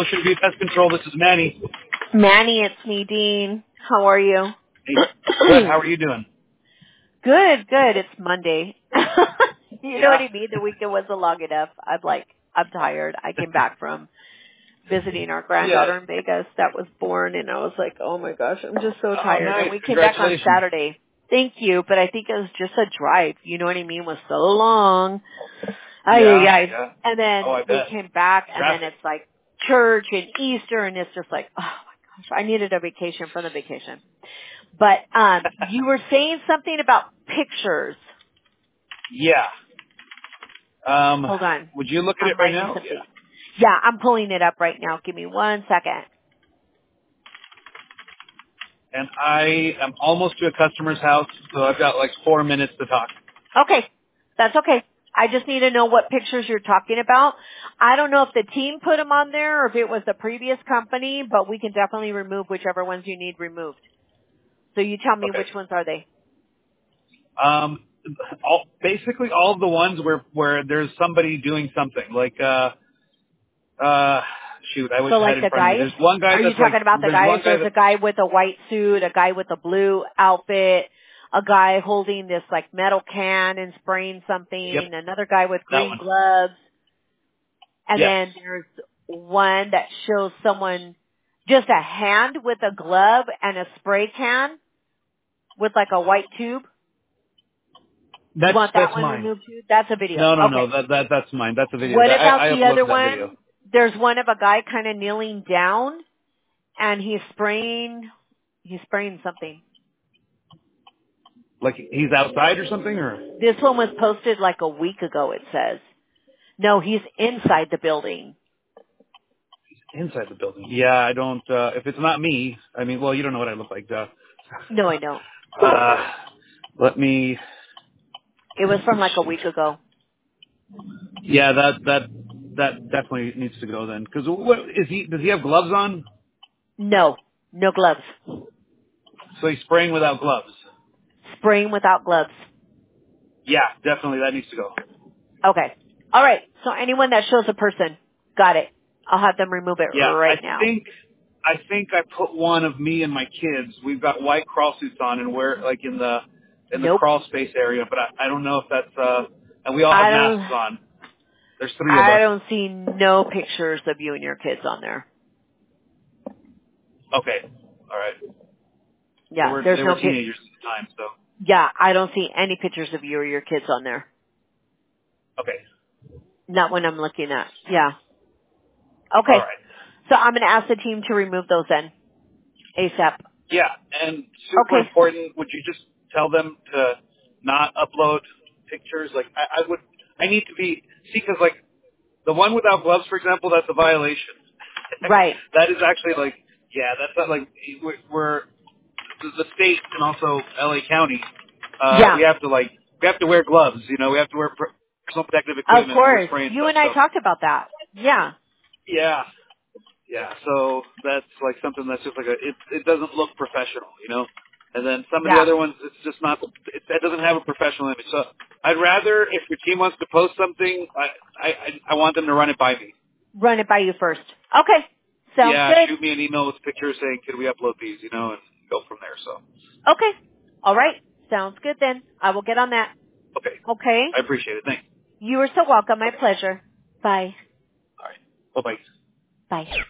Ocean View Pest Control. This is Manny. Manny, it's me, Dean. How are you? Hey, good. How are you doing? Good. It's Monday. You know Yeah. what I mean? The weekend wasn't long enough. I'm tired. I came back from visiting our granddaughter in Vegas that was born, and I was like, oh my gosh, I'm just so tired. Nice. And we came back on Congratulations. Saturday. Thank you, but I think it was just a drive. You know what I mean? It was so long. Yeah. And then I we bet. came back, and Traffic. then it's like church and Easter, and it's just like, oh my gosh, I needed a vacation from the vacation. But you were saying something about pictures. Yeah. Hold on. Would you look at I'm it right writing now? something. Yeah, I'm pulling it up right now. Give me 1 second. And I am almost to a customer's house, so I've got like 4 minutes to talk. Okay. That's okay. I just need to know what pictures you're talking about. I don't know if the team put them on there or if it was the previous company, but we can definitely remove whichever ones you need removed. So you tell me Okay. which ones are they? Basically all of the ones where there's somebody doing something. Like, shoot, I wish So I had like it in the front of me. guys? There's one guy Are you that's like, talking about the there's one guys? guy There's a guy with a white suit, a guy with a blue outfit, a guy holding this like metal can and spraying something, Yep, another guy with that green one. gloves, and Yes. then there's one that shows someone just a hand with a glove and a spray can with like a white tube. You want that That's one mine. removed too? That's a video. No, Okay. that's mine. That's a video. What I about the other uploaded that video. one? There's one of a guy kind of kneeling down and he's spraying something. Like he's outside or something, or This one was posted like a week ago, it says. No, he's inside the building. inside the building. Yeah, I don't. If it's not me, I mean, well, you don't know what I look like. No, I don't. Let me. It was from like a week ago. Yeah, that definitely needs to go then. Because what is he? Does he have gloves on? No gloves. So he's spraying without gloves. Spraying without gloves. Yeah, definitely that needs to go. Okay. All right. So anyone that shows a person, got it. I'll have them remove it Yeah, right now. I think I put one of me and my kids. We've got white crawl suits on, and we're like in the Nope. crawl space area. But I don't know if that's and we all have masks on. There's 3 of I us. don't see no pictures of you and your kids on there. Okay, all right. Yeah, They were teenagers at the time, so Yeah, I don't see any pictures of you or your kids on there. okay, Not when I'm looking at. Yeah. all Okay. right. So I'm going to ask the team to remove those then. ASAP. Yeah, and super Okay. important. Would you just tell them to not upload pictures? Like I need to be because like the one without gloves, for example, that's a violation. Right. That is actually like that's not like we're the state and also LA County. Yeah. We have to wear gloves. You know, we have to wear personal protective Of equipment when we're course. spraying You stuff. and I So talked about that. Yeah. yeah. Yeah, so that's like something that's just like it doesn't look professional, you know. And then some of the Yeah. other ones, it's just not. It doesn't have a professional image. So I'd rather if your team wants to post something, I want them to run it by me. Run it by you first. Okay. Sounds Yeah, good. shoot me an email with pictures saying, "Could we upload these?" You know, and go from there. So Okay. All right. Sounds good then. I will get on that. okay, Okay. I appreciate it. Thanks. You are so welcome. My Okay, pleasure. Bye. all right, bye bye. Bye.